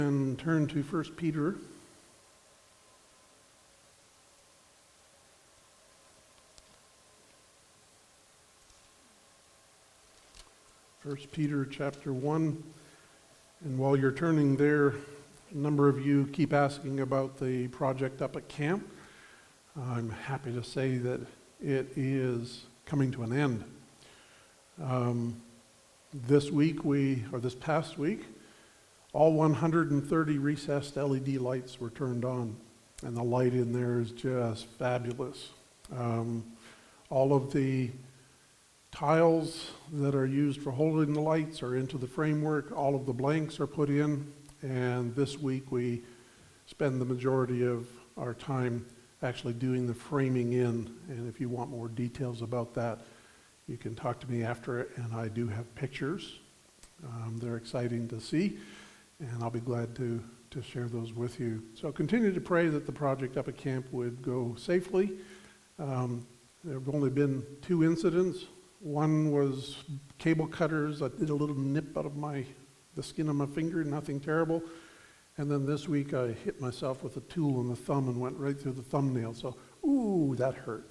And turn to 1 Peter. 1 Peter chapter 1. And while you're turning there, a number of you keep asking about the project up at camp. I'm happy to say that it is coming to an end. This past week, all 130 recessed LED lights were turned on, and the light in there is just fabulous. All of the tiles that are used for holding the lights are into the framework. All of the blanks are put in, and this week we spend the majority of our time actually doing the framing in. And if you want more details about that, you can talk to me after it, and I do have pictures. They're exciting to see, and I'll be glad to share those with you. So continue to pray that the project up at camp would go safely. There have only been 2 incidents. One was cable cutters. I did a little nip out of the skin of my finger, nothing terrible. And then this week I hit myself with a tool in the thumb and went right through the thumbnail. So, ooh, that hurt.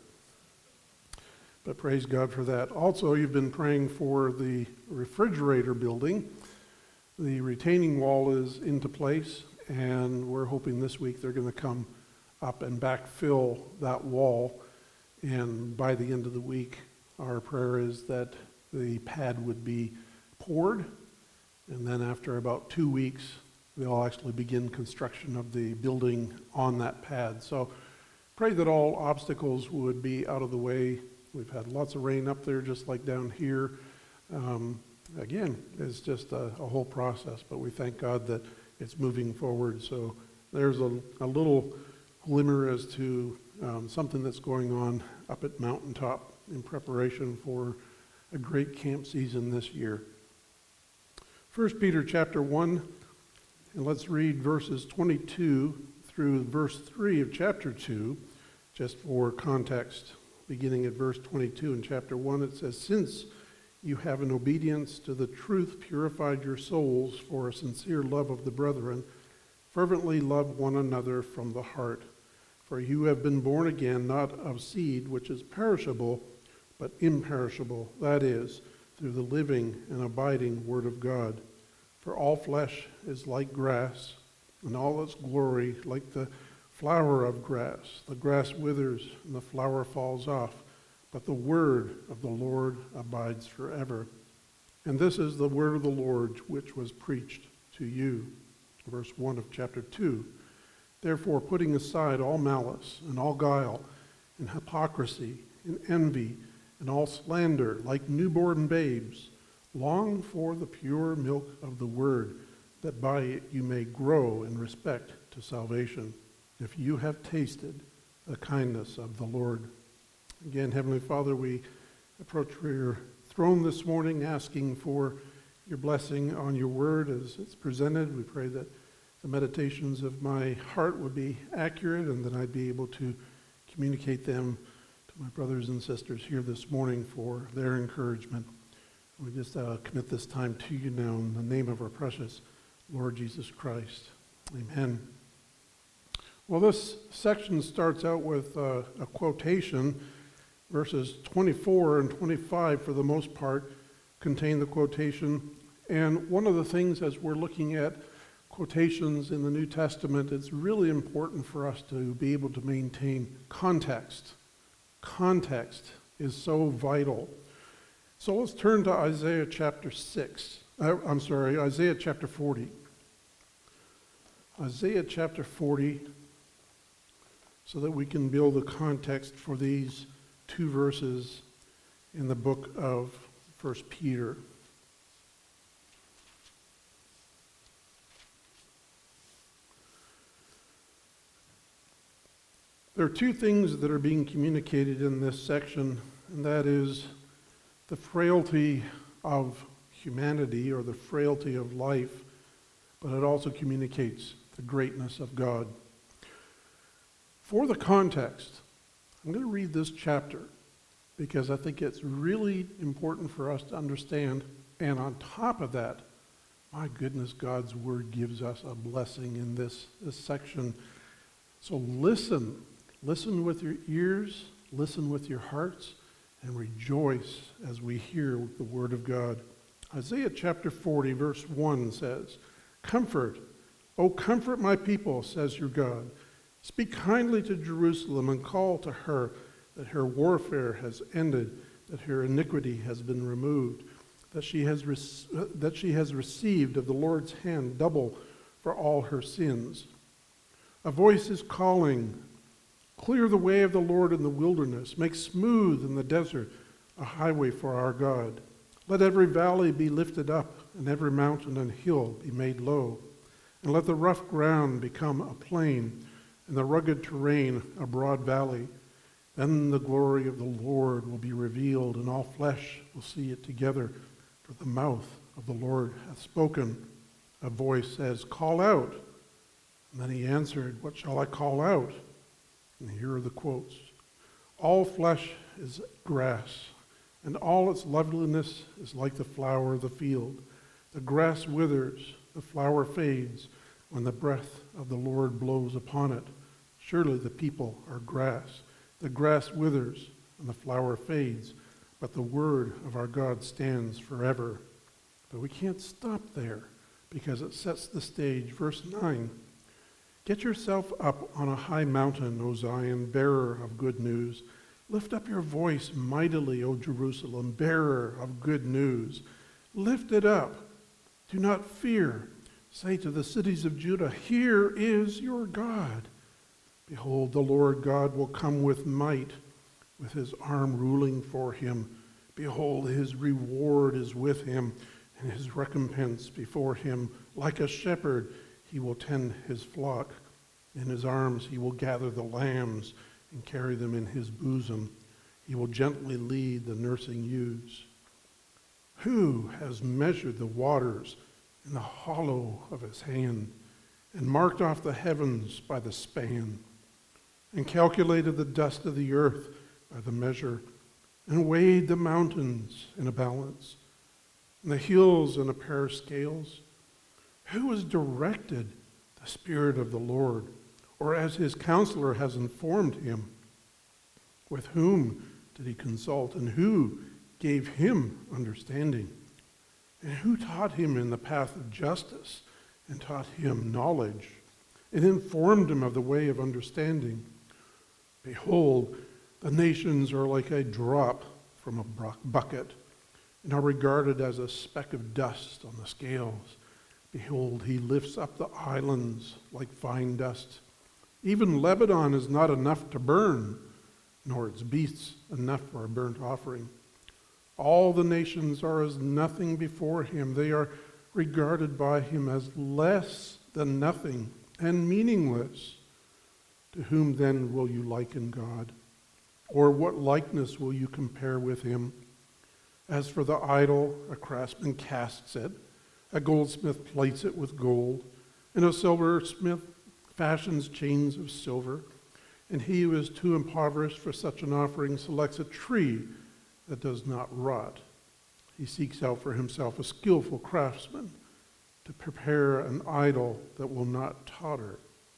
But praise God for that. Also, you've been praying for the refrigerator building. The retaining wall is into place, and we're hoping this week they're going to come up and backfill that wall. And by the end of the week, our prayer is that the pad would be poured, and then after about 2 weeks, they'll actually begin construction of the building on that pad. So pray that all obstacles would be out of the way. We've had lots of rain up there, just like down here. Again, it's just a whole process, but we thank God that it's moving forward. So there's a little glimmer as to something that's going on up at Mountaintop in preparation for a great camp season this year. 1 Peter chapter 1, and let's read verses 22 through verse 3 of chapter 2, just for context. Beginning at verse 22 in chapter 1, it says, "Since you have in obedience to the truth purified your souls for a sincere love of the brethren, fervently love one another from the heart. For you have been born again, not of seed which is perishable, but imperishable, that is, through the living and abiding Word of God. For all flesh is like grass, and all its glory like the flower of grass. The grass withers, and the flower falls off, but the word of the Lord abides forever. And this is the word of the Lord which was preached to you." Verse 1 of chapter 2. "Therefore, putting aside all malice and all guile and hypocrisy and envy and all slander, like newborn babes, long for the pure milk of the word, that by it you may grow in respect to salvation, if you have tasted the kindness of the Lord." Again, Heavenly Father, we approach your throne this morning asking for your blessing on your word as it's presented. We pray that the meditations of my heart would be accurate and that I'd be able to communicate them to my brothers and sisters here this morning for their encouragement. We just commit this time to you now in the name of our precious Lord Jesus Christ. Amen. Well, this section starts out with a quotation. Verses 24 and 25, for the most part, contain the quotation. And one of the things, as we're looking at quotations in the New Testament, it's really important for us to be able to maintain context. Context is so vital. So let's turn to Isaiah chapter 40. Isaiah chapter 40, so that we can build the context for these 2 verses in the book of 1 Peter. There are 2 things that are being communicated in this section, and that is the frailty of humanity or the frailty of life, but it also communicates the greatness of God. For the context, I'm going to read this chapter because I think it's really important for us to understand, and on top of that, My goodness, God's word gives us a blessing in this section. So listen. Listen with your ears, listen with your hearts, and rejoice as we hear the word of God. Isaiah chapter 40, verse 1 says, "Comfort, O comfort my people, says your God. Speak kindly to Jerusalem and call to her that her warfare has ended, that her iniquity has been removed, that she has received of the Lord's hand double for all her sins. A voice is calling, clear the way of the Lord in the wilderness, make smooth in the desert a highway for our God. Let every valley be lifted up, and every mountain and hill be made low, and let the rough ground become a plain, and the rugged terrain a broad valley. Then the glory of the Lord will be revealed, and all flesh will see it together, for the mouth of the Lord hath spoken." A voice says, "Call out." And then he answered, "What shall I call out?" And here are the quotes. "All flesh is grass, and all its loveliness is like the flower of the field. The grass withers, the flower fades, when the breath of the Lord blows upon it. Surely the people are grass. The grass withers, and the flower fades, but the word of our God stands forever." But we can't stop there, because it sets the stage. Verse 9, "Get yourself up on a high mountain, O Zion, bearer of good news. Lift up your voice mightily, O Jerusalem, bearer of good news. Lift it up. Do not fear. Say to the cities of Judah, here is your God. Behold, the Lord God will come with might, with his arm ruling for him. Behold, his reward is with him, and his recompense before him. Like a shepherd, he will tend his flock. In his arms he will gather the lambs and carry them in his bosom. He will gently lead the nursing ewes. Who has measured the waters in the hollow of his hand, and marked off the heavens by the span, and calculated the dust of the earth by the measure, and weighed the mountains in a balance, and the hills in a pair of scales? Who has directed the Spirit of the Lord, or as his counselor has informed him? With whom did he consult, and who gave him understanding? And who taught him in the path of justice, and taught him knowledge, and informed him of the way of understanding? Behold, the nations are like a drop from a bucket, and are regarded as a speck of dust on the scales. Behold, he lifts up the islands like fine dust. Even Lebanon is not enough to burn, nor its beasts enough for a burnt offering. All the nations are as nothing before him. They are regarded by him as less than nothing and meaningless. To whom then will you liken God? Or what likeness will you compare with him? As for the idol, a craftsman casts it, a goldsmith plates it with gold, and a silversmith fashions chains of silver. And he who is too impoverished for such an offering selects a tree that does not rot. He seeks out for himself a skillful craftsman to prepare an idol that will not totter.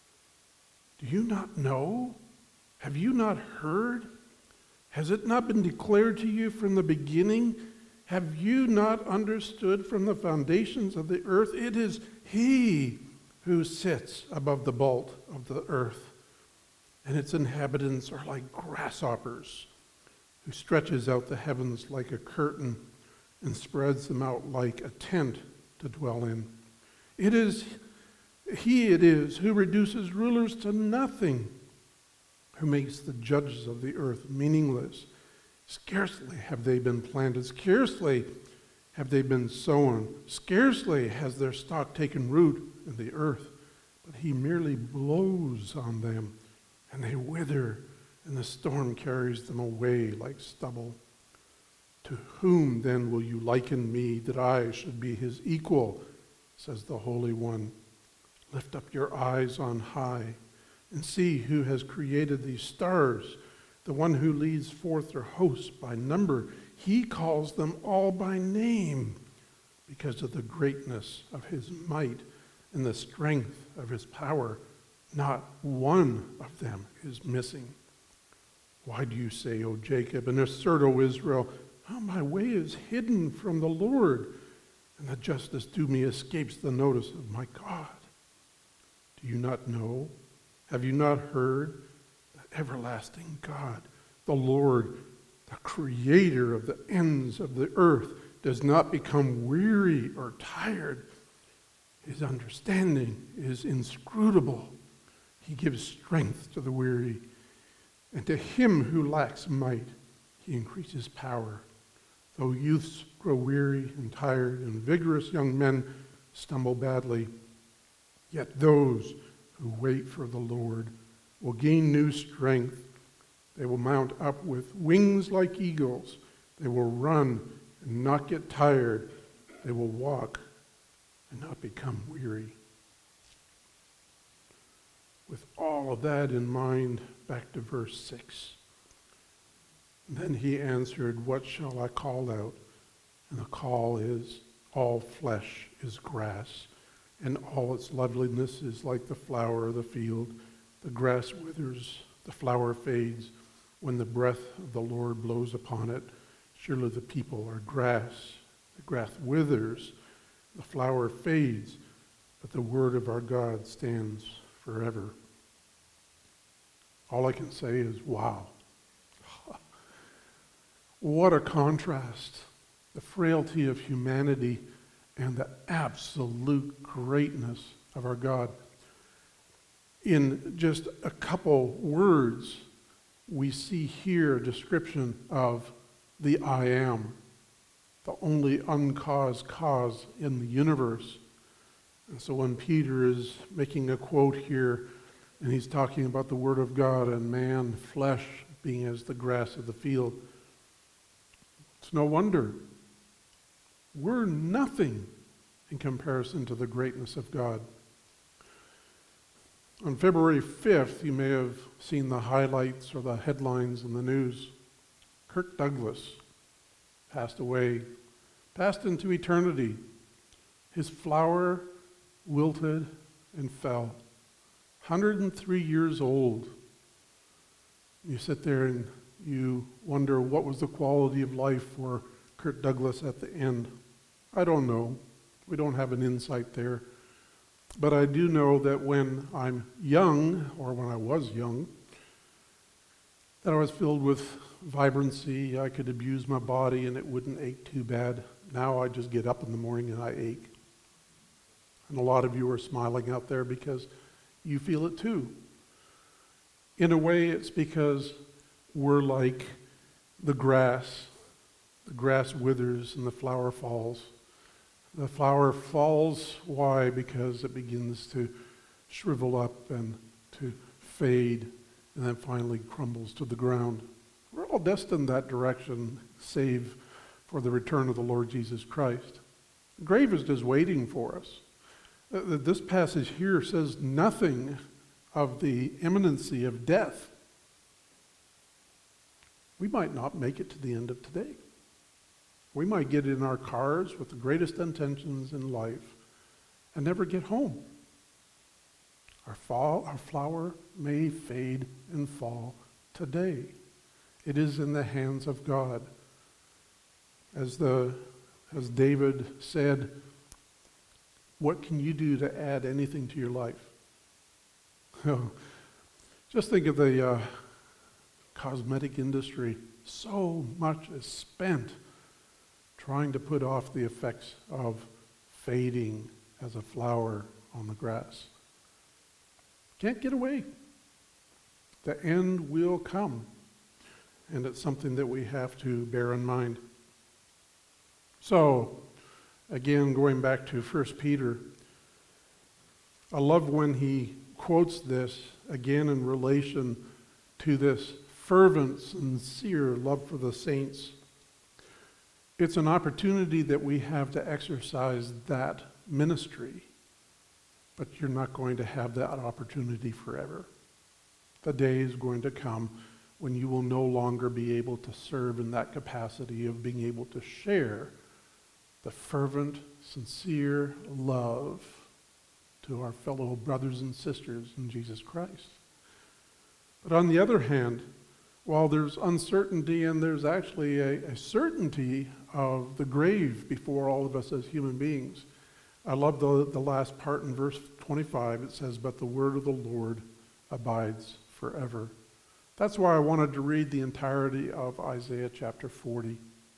Do you not know? Have you not heard? Has it not been declared to you from the beginning? Have you not understood from the foundations of the earth? It is he who sits above the vault of the earth, and its inhabitants are like grasshoppers, who stretches out the heavens like a curtain and spreads them out like a tent to dwell in. It is who reduces rulers to nothing, who makes the judges of the earth meaningless. Scarcely have they been planted, scarcely have they been sown, scarcely has their stock taken root in the earth, but he merely blows on them, and they wither, and the storm carries them away like stubble. To whom then will you liken me, that I should be his equal, says the Holy One. Lift up your eyes on high, and see who has created these stars, the one who leads forth their hosts by number. He calls them all by name. because of the greatness of his might and the strength of his power. Not one of them is missing. Why do you say, O Jacob, and assert, O Israel, how my way is hidden from the Lord, and the justice due me escapes the notice of my God? Do you not know? Have you not heard that everlasting God, the Lord, the creator of the ends of the earth, does not become weary or tired? His understanding is inscrutable. He gives strength to the weary, and to him who lacks might, he increases power. Though youths grow weary and tired, and vigorous young men stumble badly, yet those who wait for the Lord will gain new strength. They will mount up with wings like eagles. They will run and not get tired. They will walk and not become weary. With all of that in mind, back to verse 6. Then he answered, what shall I call out? And the call is, all flesh is grass, and all its loveliness is like the flower of the field. The grass withers, the flower fades, when the breath of the Lord blows upon it. Surely the people are grass. The grass withers, the flower fades, but the word of our God stands forever. All I can say is, wow. What a contrast. The frailty of humanity and the absolute greatness of our God. In just a couple words, we see here a description of the I am, the only uncaused cause in the universe. And so when Peter is making a quote here, and he's talking about the Word of God and man, flesh, being as the grass of the field, it's no wonder. We're nothing in comparison to the greatness of God. On February 5th, you may have seen the highlights or the headlines in the news. Kirk Douglas passed away, passed into eternity. His flower wilted and fell. 103 years old. You sit there and you wonder what was the quality of life for Kirk Douglas at the end. I don't know. We don't have an insight there. But I do know that when I'm young, or when I was young, that I was filled with vibrancy. I could abuse my body and it wouldn't ache too bad. Now I just get up in the morning and I ache. And a lot of you are smiling out there because you feel it too. In a way, it's because we're like the grass. The grass withers and the flower falls. The flower falls, why? Because it begins to shrivel up and to fade and then finally crumbles to the ground. We're all destined that direction, save for the return of the Lord Jesus Christ. The grave is just waiting for us. This passage here says nothing of the imminency of death. We might not make it to the end of today. We might get in our cars with the greatest intentions in life and never get home. Our flower may fade and fall today. It is in the hands of God. As David said, what can you do to add anything to your life? Just think of the cosmetic industry. So much is spent trying to put off the effects of fading as a flower on the grass. Can't get away. The end will come. And it's something that we have to bear in mind. So, again, going back to 1 Peter, I love when he quotes this again in relation to this fervent, sincere love for the saints. It's an opportunity that we have to exercise that ministry, but you're not going to have that opportunity forever. The day is going to come when you will no longer be able to serve in that capacity of being able to share the fervent, sincere love to our fellow brothers and sisters in Jesus Christ. But on the other hand, while there's uncertainty and there's actually a certainty of the grave before all of us as human beings, I love the last part in verse 25. It says, "But the word of the Lord abides forever." That's why I wanted to read the entirety of Isaiah chapter 40.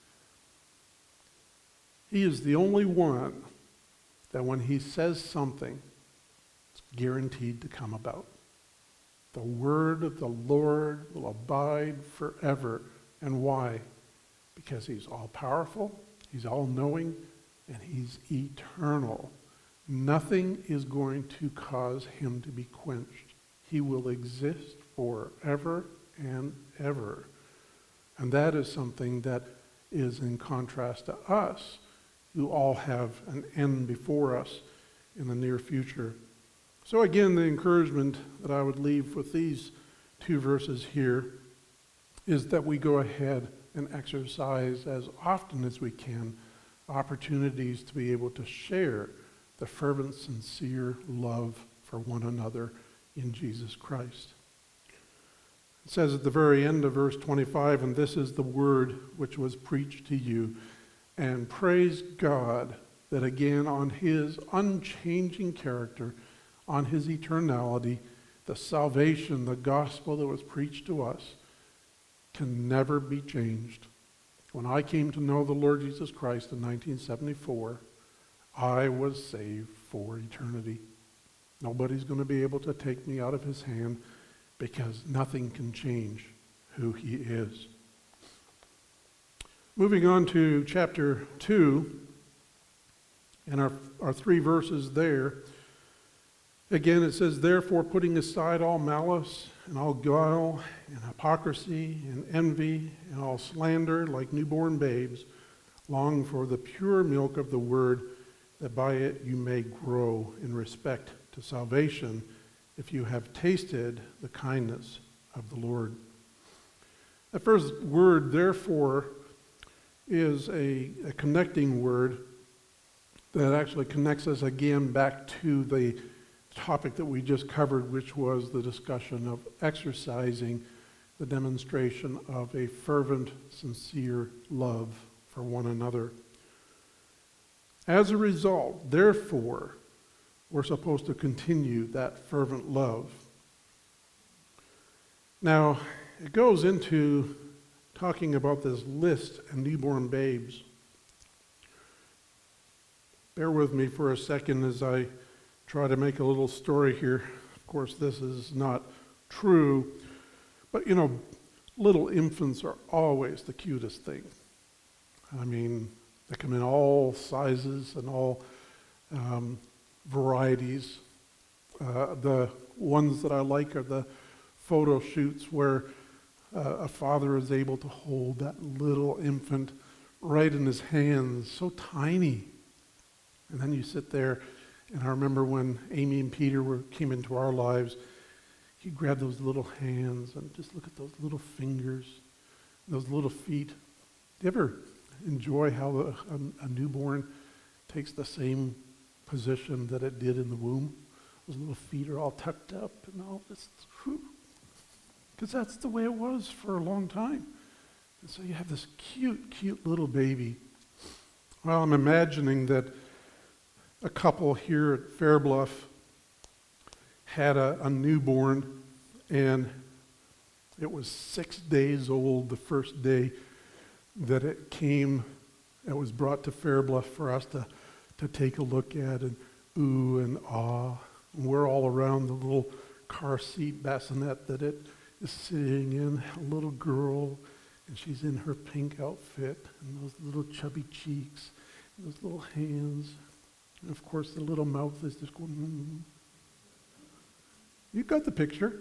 He is the only one that when he says something, it's guaranteed to come about. The word of the Lord will abide forever. And why? Because he's all-powerful, he's all-knowing, and he's eternal. Nothing is going to cause him to be quenched. He will exist forever and ever. And that is something that is in contrast to us, who all have an end before us in the near future. So again, the encouragement that I would leave with these two verses here is that we go ahead and exercise as often as we can opportunities to be able to share the fervent, sincere love for one another in Jesus Christ. It says at the very end of verse 25, "And this is the word which was preached to you. And praise God that again on his unchanging character, on his eternality, the salvation, the gospel that was preached to us can never be changed. When I came to know the Lord Jesus Christ in 1974, I was saved for eternity. Nobody's going to be able to take me out of his hand because nothing can change who he is." Moving on to chapter 2, and our three verses there. Again, it says, "Therefore, putting aside all malice and all guile and hypocrisy and envy and all slander, like newborn babes, long for the pure milk of the word, that by it you may grow in respect to salvation, if you have tasted the kindness of the Lord." The first word, therefore, is a connecting word that actually connects us again back to the topic that we just covered, which was the discussion of exercising the demonstration of a fervent, sincere love for one another. As a result, therefore, we're supposed to continue that fervent love. Now, it goes into talking about this list of newborn babes. Bear with me for a second as I try to make a little story here. Of course, this is not true, but little infants are always the cutest thing. I mean, they come in all sizes and all varieties. The ones that I like are the photo shoots where a father is able to hold that little infant right in his hands, so tiny. And then you sit there, and I remember when Amy and Peter came into our lives, you grab those little hands and just look at those little fingers, those little feet. Do you ever enjoy how a newborn takes the same position that it did in the womb? Those little feet are all tucked up and all this. Because that's the way it was for a long time. And so you have this cute, cute little baby. Well, I'm imagining that a couple here at Fairbluff had a newborn, and it was 6 days old the first day that it was brought to Fairbluff for us to take a look at and ooh and ah. And we're all around the little car seat bassinet that it is sitting in, a little girl, and she's in her pink outfit, and those little chubby cheeks, and those little hands, and of course the little mouth is just going, mm. You got the picture.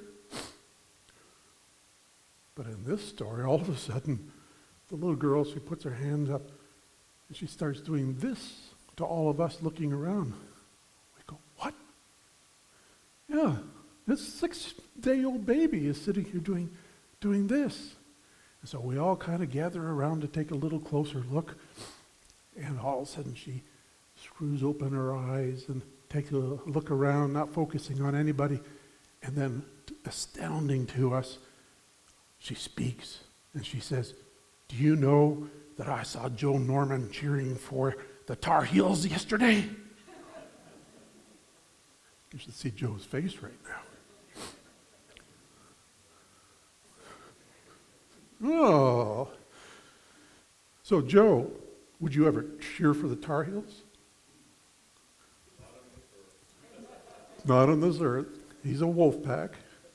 But in this story, all of a sudden, the little girl, she puts her hands up, and she starts doing this to all of us looking around. We go, what? Yeah, this 6-day-old baby is sitting here doing this. And so we all kind of gather around to take a little closer look. And all of a sudden she screws open her eyes and takes a look around, not focusing on anybody. And then, astounding to us, she speaks and she says, "Do you know that I saw Joe Norman cheering for the Tar Heels yesterday?" You should see Joe's face right now. Oh. So, Joe, would you ever cheer for the Tar Heels? Not on this earth. He's a wolf pack.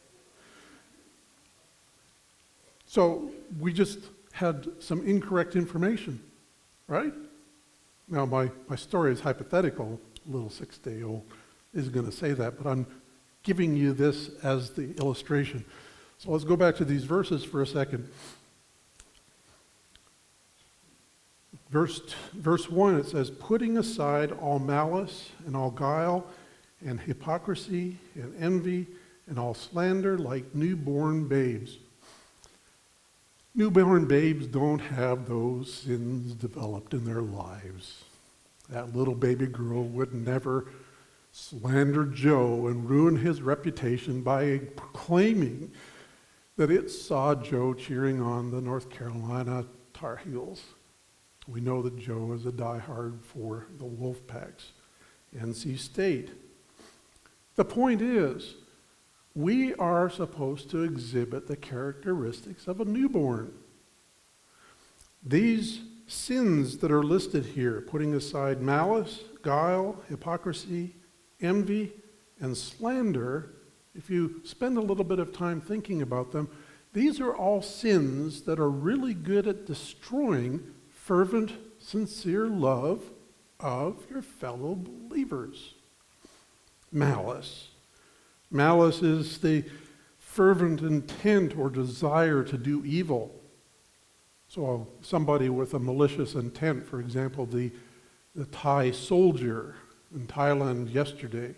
So we just had some incorrect information, right? Now my story is hypothetical. A little 6-day-old is going to say that, but I'm giving you this as the illustration. So let's go back to these verses for a second. Verse 1, it says, "Putting aside all malice and all guile and hypocrisy and envy and all slander like newborn babes." Newborn babes don't have those sins developed in their lives. That little baby girl would never slander Joe and ruin his reputation by proclaiming that it saw Joe cheering on the North Carolina Tar Heels. We know that Joe is a diehard for the Wolfpacks, NC State. The point is, we are supposed to exhibit the characteristics of a newborn. These sins that are listed here, putting aside malice, guile, hypocrisy, envy, and slander, if you spend a little bit of time thinking about them, these are all sins that are really good at destroying fervent, sincere love of your fellow believers. Malice. Malice is the fervent intent or desire to do evil. So somebody with a malicious intent, for example, the Thai soldier in Thailand yesterday,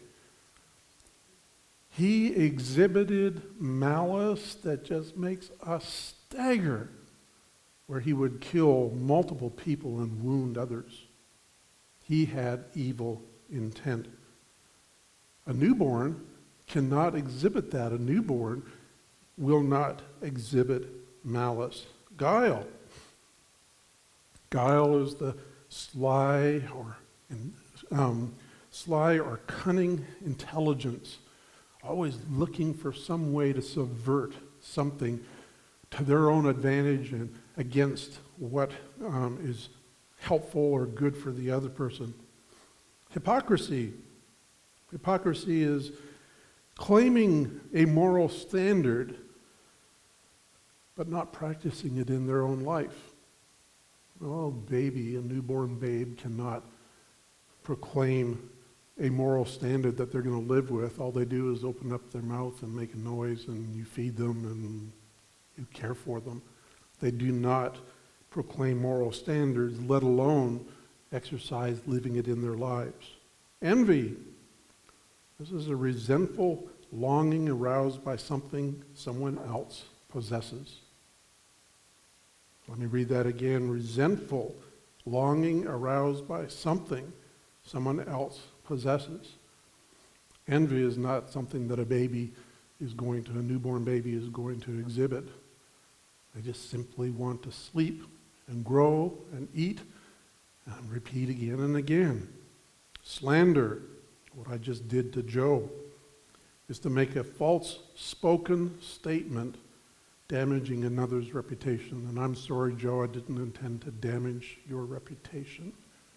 he exhibited malice that just makes us stagger, where he would kill multiple people and wound others. He had evil intent. A newborn cannot exhibit that. A newborn will not exhibit malice. Guile. Guile is the sly or cunning intelligence, always looking for some way to subvert something to their own advantage and against what is helpful or good for the other person. Hypocrisy. Hypocrisy is claiming a moral standard but not practicing it in their own life. Well, a newborn babe cannot proclaim a moral standard that they're going to live with. All they do is open up their mouth and make a noise, and you feed them and you care for them. They do not proclaim moral standards, let alone exercise living it in their lives. Envy. This is a resentful longing aroused by something someone else possesses. Let me read that again. Resentful longing aroused by something someone else possesses. Envy is not something that a newborn baby is going to exhibit. They just simply want to sleep and grow and eat and repeat again and again. Slander, what I just did to Joe, is to make a false spoken statement damaging another's reputation. And I'm sorry, Joe, I didn't intend to damage your reputation.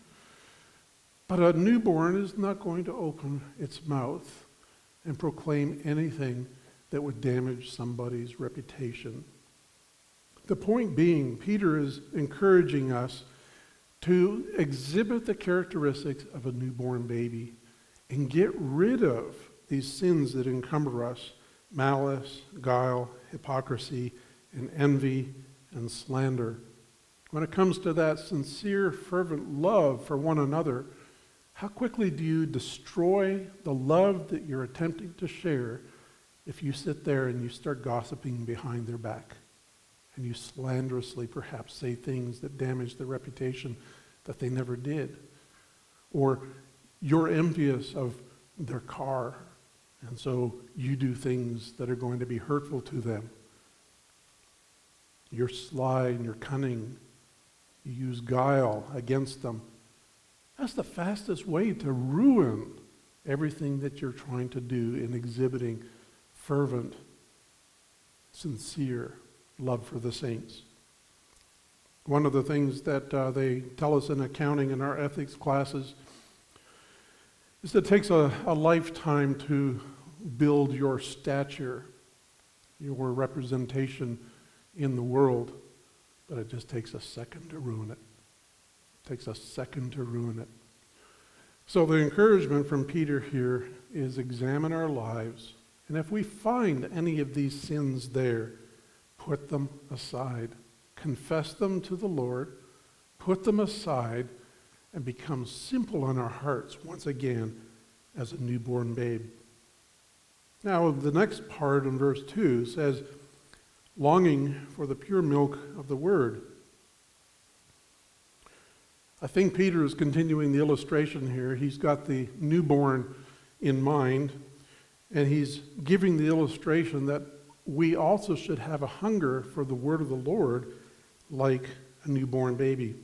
But a newborn is not going to open its mouth and proclaim anything that would damage somebody's reputation. The point being, Peter is encouraging us to exhibit the characteristics of a newborn baby and get rid of these sins that encumber us: malice, guile, hypocrisy, and envy, and slander. When it comes to that sincere, fervent love for one another, how quickly do you destroy the love that you're attempting to share if you sit there and you start gossiping behind their back and you slanderously perhaps say things that damage their reputation that they never did. Or you're envious of their car, and so you do things that are going to be hurtful to them. You're sly and you're cunning. You use guile against them. That's the fastest way to ruin everything that you're trying to do in exhibiting fervent, sincere love for the saints. One of the things that they tell us in accounting in our ethics classes is that it takes a lifetime to build your stature, your representation in the world, but it just takes a second to ruin it. It takes a second to ruin it. So the encouragement from Peter here is examine our lives, and if we find any of these sins there, put them aside. Confess them to the Lord, put them aside, and become simple in our hearts once again as a newborn babe. Now, the next part in verse 2 says, longing for the pure milk of the word. I think Peter is continuing the illustration here. He's got the newborn in mind, and he's giving the illustration that we also should have a hunger for the word of the Lord like a newborn baby.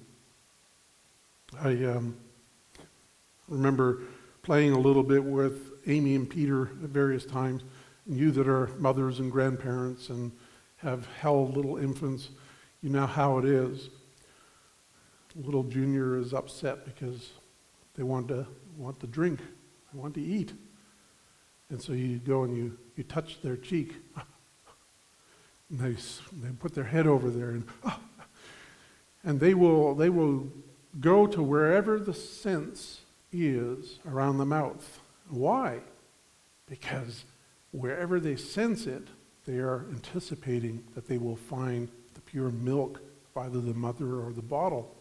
I remember playing a little bit with Amy and Peter at various times. And you that are mothers and grandparents and have held little infants, you know how it is. Little Junior is upset because they want to drink, they want to eat. And so you go and you touch their cheek. And they put their head over there and they will go to wherever the sense is around the mouth. Why? Because wherever they sense it, they are anticipating that they will find the pure milk of either the mother or the bottle.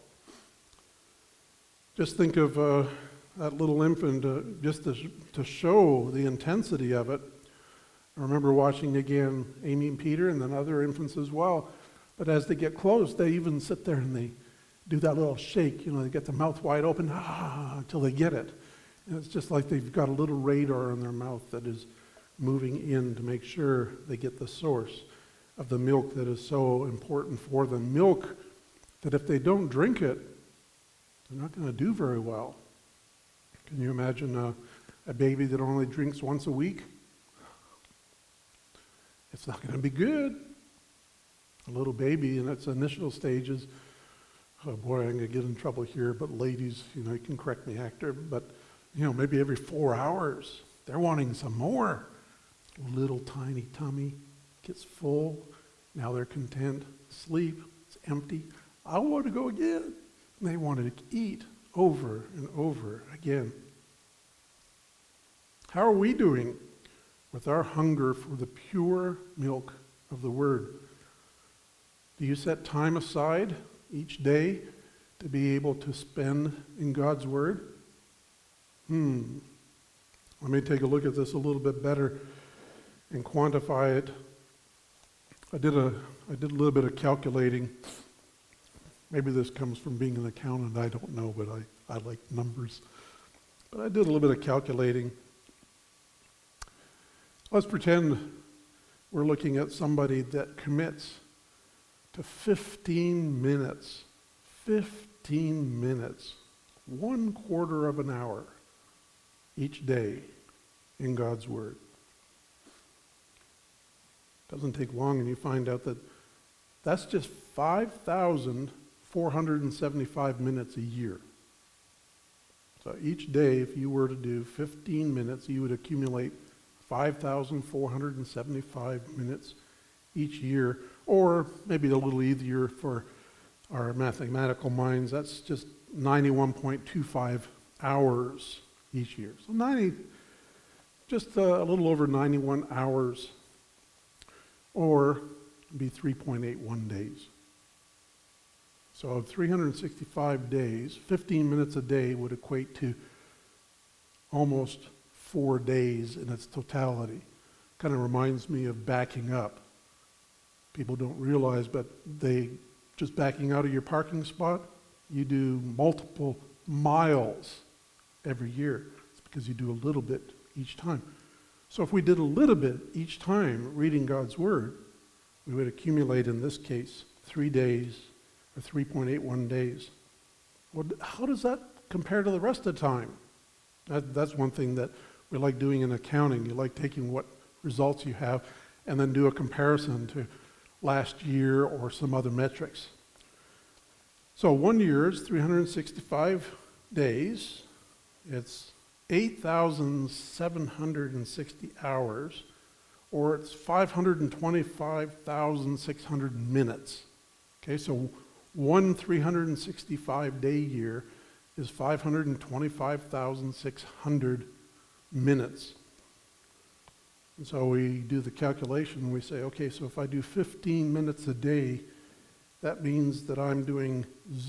Just think of that little infant, just to show the intensity of it. I remember watching again Amy and Peter and then other infants as well. But as they get close, they even sit there and they do that little shake. They get the mouth wide open until they get it. And it's just like they've got a little radar in their mouth that is moving in to make sure they get the source of the milk that is so important for them. Milk that if they don't drink it, they're not going to do very well. Can you imagine a baby that only drinks once a week? It's not going to be good. A little baby in its initial stages, oh boy, I'm going to get in trouble here, but ladies, you can correct me, actor, but maybe every 4 hours, they're wanting some more. Little tiny tummy gets full. Now they're content. Sleep. It's empty. I want to go again. And they want to eat over and over again. How are we doing with our hunger for the pure milk of the Word? Do you set time aside each day to be able to spend in God's Word? Let me take a look at this a little bit better and quantify it. I did a little bit of calculating. Maybe this comes from being an accountant, I don't know, but I like numbers. But I did a little bit of calculating. Let's pretend we're looking at somebody that commits to 15 minutes, 1/4 of an hour each day in God's Word. Doesn't take long, and you find out that that's just 5,475 minutes a year. So each day, if you were to do 15 minutes, you would accumulate 5,475 minutes each year, or maybe a little easier for our mathematical minds, that's just 91.25 hours each year. So just a little over 91 hours, or be 3.81 days. So 365 days, 15 minutes a day would equate to almost 4 days in its totality. Kind of reminds me of backing up. People don't realize, but just backing out of your parking spot, you do multiple miles every year. It's because you do a little bit each time. So if we did a little bit each time reading God's Word, we would accumulate, in this case, 3 days or 3.81 days. Well, how does that compare to the rest of the time? That's one thing that we like doing in accounting. You like taking what results you have and then do a comparison to last year or some other metrics. So 1 year is 365 days. It's 8,760 hours, or it's 525,600 minutes. Okay, so one 365-day year is 525,600 minutes. And so we do the calculation and we say, okay, so if I do 15 minutes a day, that means that I'm doing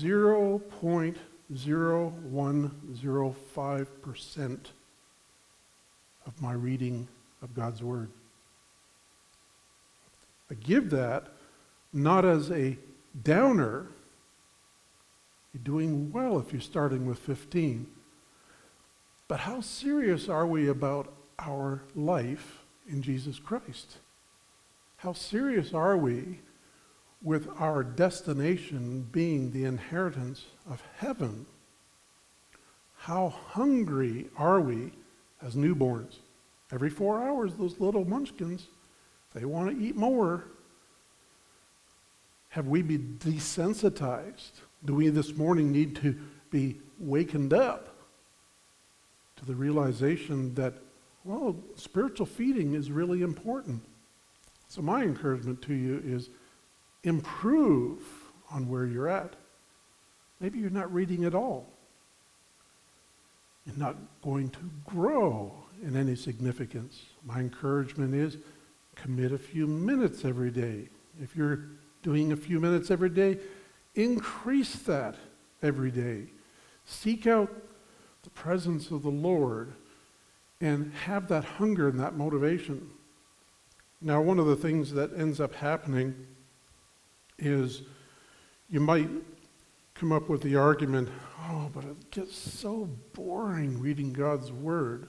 0.0105% of my reading of God's Word. I give that not as a downer. You're doing well if you're starting with 15. But how serious are we about our life in Jesus Christ? How serious are we with our destination being the inheritance of heaven? How hungry are we as newborns? Every 4 hours, those little munchkins, they want to eat more. Have we been desensitized? Do we this morning need to be wakened up to the realization that, well, spiritual feeding is really important? So my encouragement to you is improve on where you're at. Maybe you're not reading at all. You're not going to grow in any significance. My encouragement is commit a few minutes every day. If you're doing a few minutes every day, increase that every day. Seek out the presence of the Lord and have that hunger and that motivation. Now, one of the things that ends up happening is you might come up with the argument, oh, but it gets so boring reading God's Word.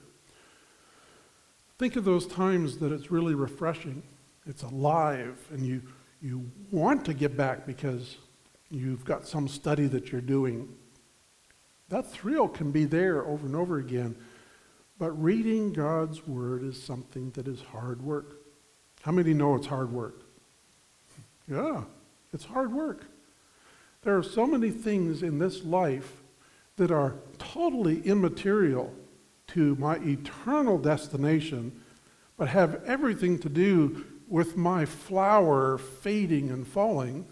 Think of those times that it's really refreshing. It's alive, and you want to get back because you've got some study that you're doing. That thrill can be there over and over again. But reading God's Word is something that is hard work. How many know it's hard work? Yeah, it's hard work. There are so many things in this life that are totally immaterial to my eternal destination, but have everything to do with my flower fading and falling.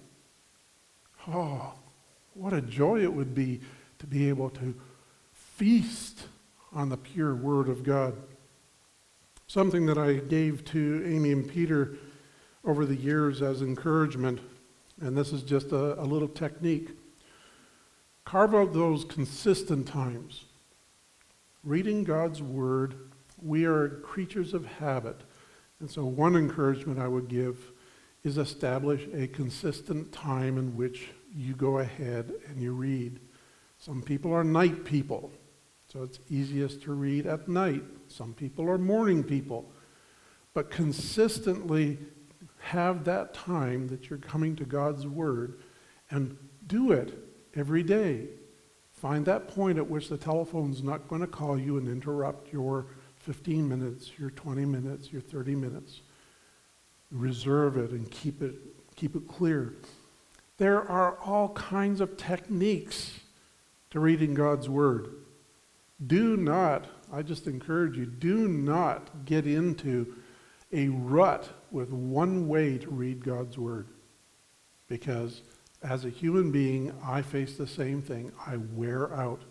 Oh, what a joy it would be to be able to feast on the pure Word of God. Something that I gave to Amy and Peter over the years as encouragement, and this is just a little technique. Carve out those consistent times. Reading God's Word, we are creatures of habit. And so one encouragement I would give is establish a consistent time in which you go ahead and you read. Some people are night people, so it's easiest to read at night. Some people are morning people. But consistently have that time that you're coming to God's Word and do it every day. Find that point at which the telephone's not going to call you and interrupt your 15 minutes, your 20 minutes, your 30 minutes. Reserve it and keep it clear. There are all kinds of techniques to reading God's Word. Do not, I just encourage you, do not get into a rut with one way to read God's Word. Because as a human being, I face the same thing. I wear out.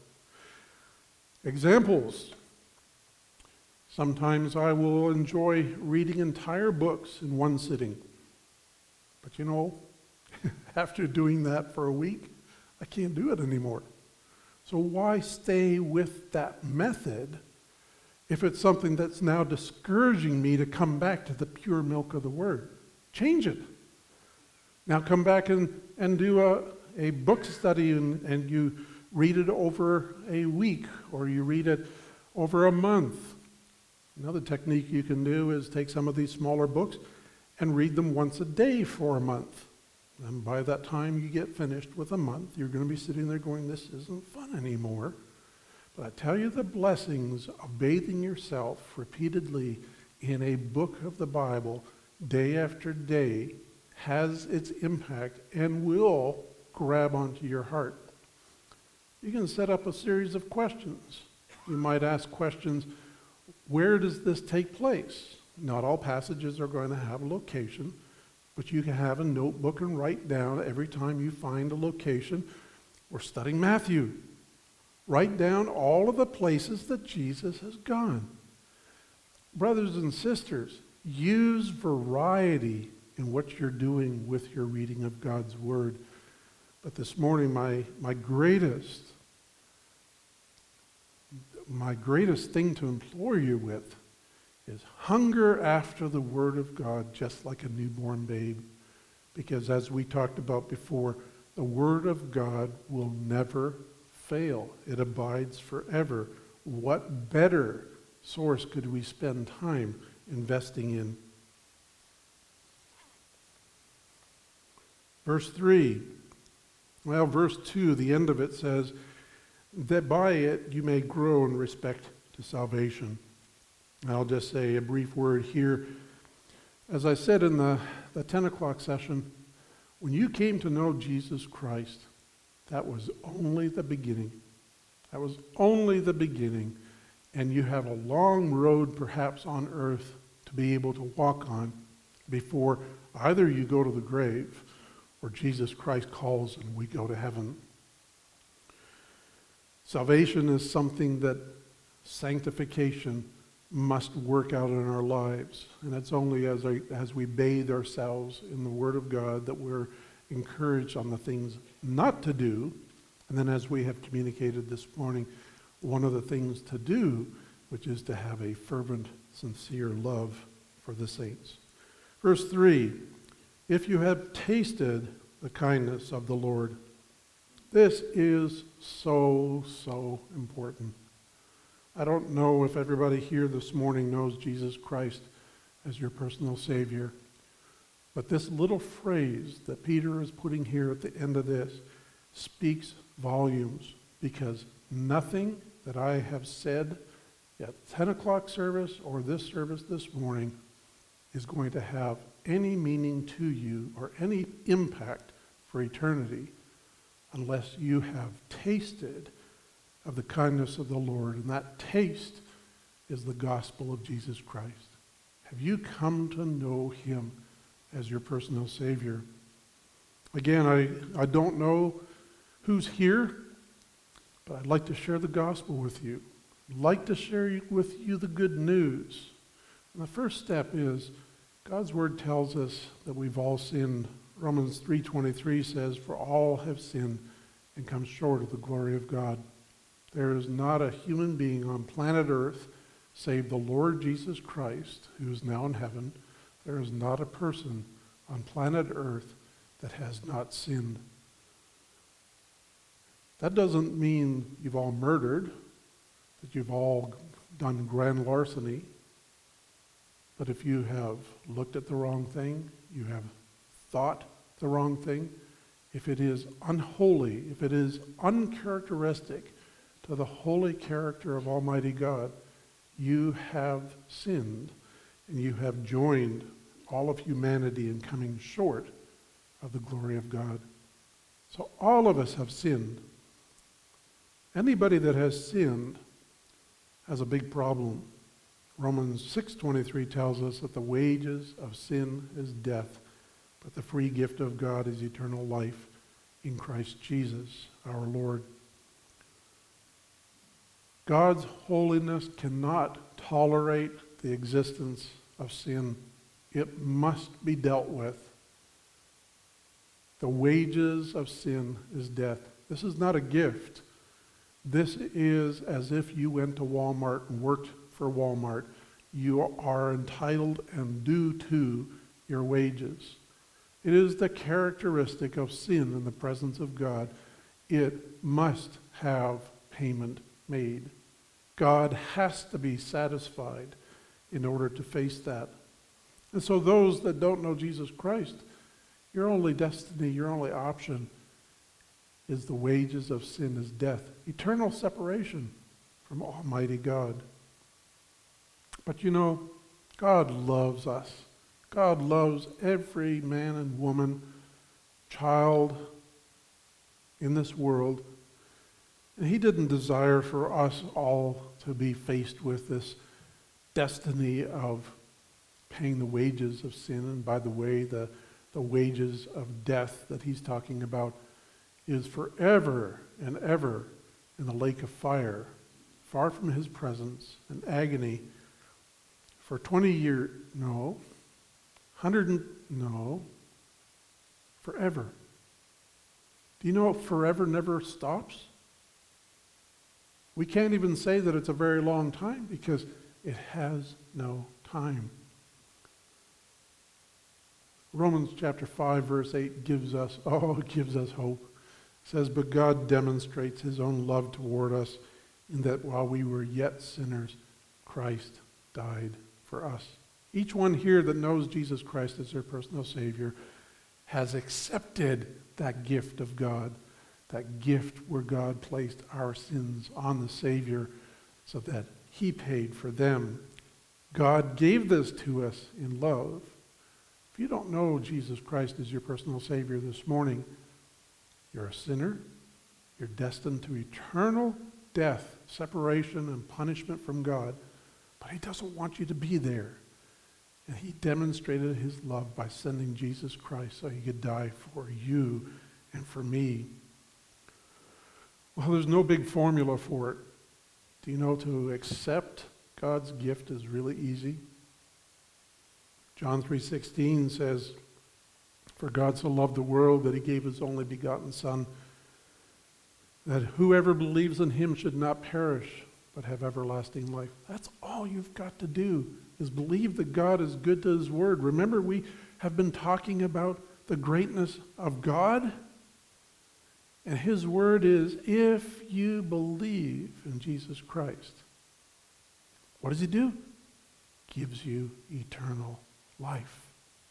Examples. Sometimes I will enjoy reading entire books in one sitting. But you know, after doing that for a week, I can't do it anymore. So why stay with that method if it's something that's now discouraging me to come back to the pure milk of the Word? Change it. Now come back and do a book study and you read it over a week or you read it over a month. Another technique you can do is take some of these smaller books and read them once a day for a month. And by that time you get finished with a month, you're going to be sitting there going, this isn't fun anymore. But I tell you, the blessings of bathing yourself repeatedly in a book of the Bible day after day has its impact and will grab onto your heart. You can set up a series of questions. You might ask questions, where does this take place? Not all passages are going to have a location, but you can have a notebook and write down every time you find a location. We're studying Matthew. Write down all of the places that Jesus has gone. Brothers and sisters, use variety in what you're doing with your reading of God's Word. But this morning, my greatest thing to implore you with is hunger after the Word of God, just like a newborn babe. Because as we talked about before, the Word of God will never fail. It abides forever. What better source could we spend time investing in? Verse 3. Well, verse 2, the end of it says, that by it you may grow in respect to salvation. I'll just say a brief word here. As I said in the 10 o'clock session, when you came to know Jesus Christ, that was only the beginning. That was only the beginning. And you have a long road perhaps on earth to be able to walk on before either you go to the grave or Jesus Christ calls and we go to heaven. Salvation is something that sanctification must work out in our lives. And it's only as we bathe ourselves in the Word of God that we're encouraged on the things not to do. And then as we have communicated this morning, one of the things to do, which is to have a fervent, sincere love for the saints. Verse 3, if you have tasted the kindness of the Lord. This is so, so important. I don't know if everybody here this morning knows Jesus Christ as your personal Savior, but this little phrase that Peter is putting here at the end of this speaks volumes, because nothing that I have said at 10 o'clock service or this service this morning is going to have any meaning to you or any impact for eternity unless you have tasted of the kindness of the Lord. And that taste is the gospel of Jesus Christ. Have you come to know him as your personal Savior? Again, I don't know who's here, but I'd like to share the gospel with you. I'd like to share with you the good news. And the first step is God's word tells us that we've all sinned. Romans 3:23 says, for all have sinned and come short of the glory of God. There is not a human being on planet Earth save the Lord Jesus Christ, who is now in heaven. There is not a person on planet Earth that has not sinned. That doesn't mean you've all murdered, that you've all done grand larceny. But if you have looked at the wrong thing, you have thought the wrong thing, if it is unholy, if it is uncharacteristic to the holy character of Almighty God, you have sinned and you have joined all of humanity in coming short of the glory of God. So all of us have sinned. Anybody that has sinned has a big problem. Romans 6:23 tells us that the wages of sin is death, but the free gift of God is eternal life in Christ Jesus, our Lord. God's holiness cannot tolerate the existence of sin. It must be dealt with. The wages of sin is death. This is not a gift. This is as if you went to Walmart and worked for Walmart. You are entitled and due to your wages. It is the characteristic of sin in the presence of God. It must have payment made. God has to be satisfied in order to face that. And so those that don't know Jesus Christ, your only destiny, your only option is the wages of sin is death, eternal separation from Almighty God. But you know, God loves us. God loves every man and woman, child in this world. And he didn't desire for us all to be faced with this destiny of paying the wages of sin. And by the way, the wages of death that he's talking about is forever and ever in the lake of fire, far from his presence, and agony for 20 years, no, 100, no, forever. Do you know forever never stops? We can't even say that it's a very long time because it has no time. Romans chapter 5 verse 8 gives us hope. It says, but God demonstrates his own love toward us in that while we were yet sinners, Christ died for us. Each one here that knows Jesus Christ as their personal Savior has accepted that gift of God, that gift where God placed our sins on the Savior so that he paid for them. God gave this to us in love. If you don't know Jesus Christ as your personal Savior this morning, you're a sinner. You're destined to eternal death, separation, and punishment from God. But he doesn't want you to be there. And he demonstrated his love by sending Jesus Christ so he could die for you and for me. Well, there's no big formula for it. Do you know to accept God's gift is really easy? John 3:16 says, for God so loved the world that he gave his only begotten Son, that whoever believes in him should not perish, but have everlasting life. That's all you've got to do, is believe that God is good to his word. Remember, we have been talking about the greatness of God, and his word is, if you believe in Jesus Christ, what does he do? Gives you eternal life.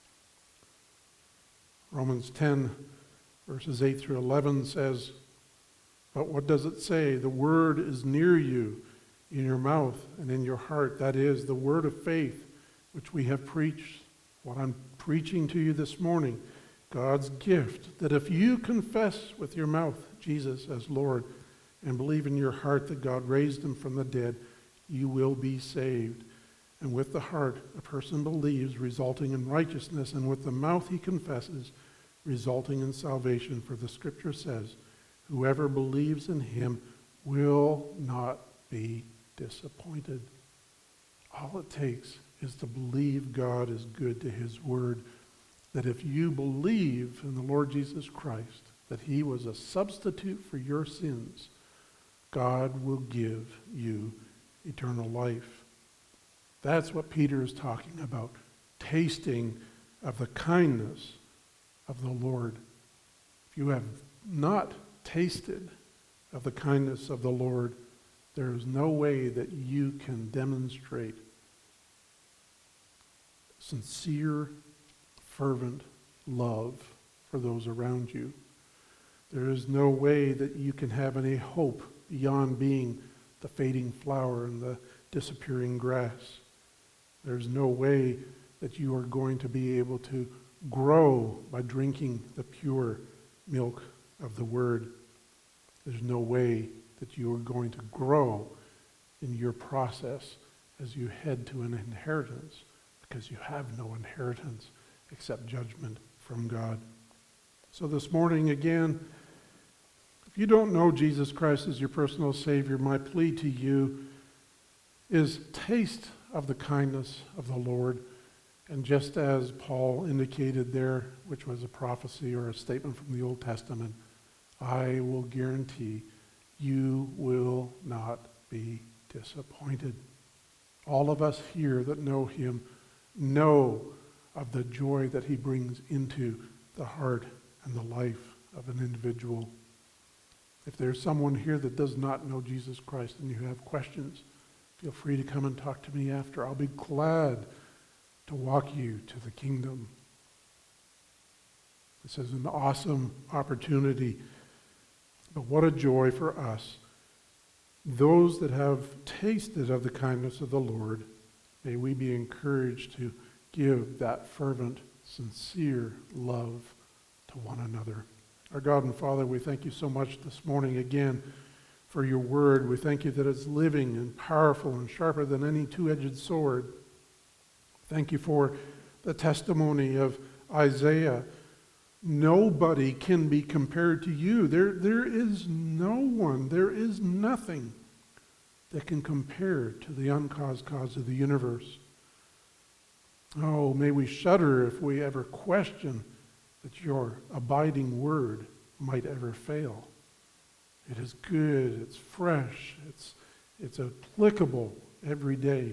Romans 10, verses 8 through 11 says, but what does it say? The word is near you, in your mouth and in your heart. That is the word of faith, which we have preached. What I'm preaching to you this morning, God's gift, that if you confess with your mouth Jesus as Lord and believe in your heart that God raised him from the dead, you will be saved. And with the heart a person believes, resulting in righteousness, and with the mouth he confesses, resulting in salvation. For the scripture says, whoever believes in him will not be disappointed. All it takes is to believe God is good to his word, that if you believe in the Lord Jesus Christ, that he was a substitute for your sins, God will give you eternal life. That's what Peter is talking about, tasting of the kindness of the Lord. If you have not tasted of the kindness of the Lord, there is no way that you can demonstrate sincere, fervent love for those around you. There is no way that you can have any hope beyond being the fading flower and the disappearing grass. There's no way that you are going to be able to grow by drinking the pure milk of the Word. There's no way that you are going to grow in your process as you head to an inheritance, because you have no inheritance except judgment from God. So this morning again, if you don't know Jesus Christ as your personal Savior, my plea to you is taste of the kindness of the Lord. And just as Paul indicated there, which was a prophecy or a statement from the Old Testament, I will guarantee you will not be disappointed. All of us here that know him know of the joy that he brings into the heart and the life of an individual. If there's someone here that does not know Jesus Christ and you have questions, feel free to come and talk to me after. I'll be glad to walk you to the kingdom. This is an awesome opportunity, but what a joy for us. Those that have tasted of the kindness of the Lord, may we be encouraged to give that fervent, sincere love to one another. Our God and Father, we thank you so much this morning again for your word. We thank you that it's living and powerful and sharper than any two-edged sword. Thank you for the testimony of Isaiah. Nobody can be compared to you. There is no one, there is nothing that can compare to the uncaused cause of the universe. Oh, may we shudder if we ever question that your abiding word might ever fail. It is good, it's fresh, it's applicable every day.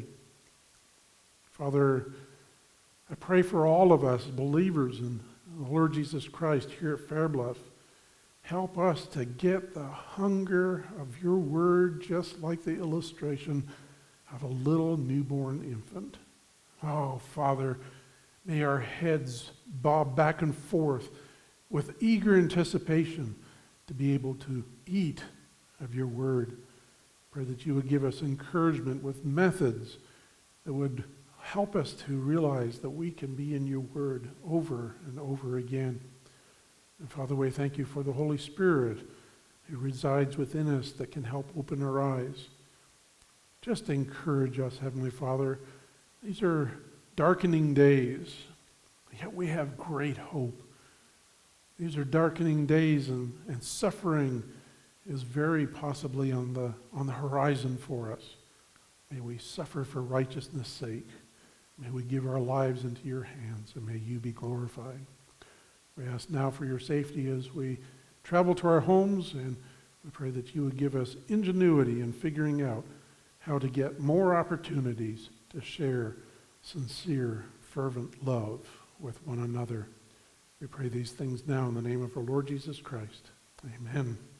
Father, I pray for all of us believers in the Lord Jesus Christ here at Fairbluff. Help us to get the hunger of your word, just like the illustration of a little newborn infant. Oh, Father, may our heads bob back and forth with eager anticipation to be able to eat of your word. Pray that you would give us encouragement with methods that would help us to realize that we can be in your word over and over again. And Father, we thank you for the Holy Spirit who resides within us that can help open our eyes. Just encourage us, Heavenly Father. These are darkening days, yet we have great hope. These are darkening days, and suffering is very possibly on the horizon for us. May we suffer for righteousness' sake. May we give our lives into your hands, and may you be glorified. We ask now for your safety as we travel to our homes, and we pray that you would give us ingenuity in figuring out how to get more opportunities to share sincere, fervent love with one another. We pray these things now in the name of our Lord Jesus Christ. Amen.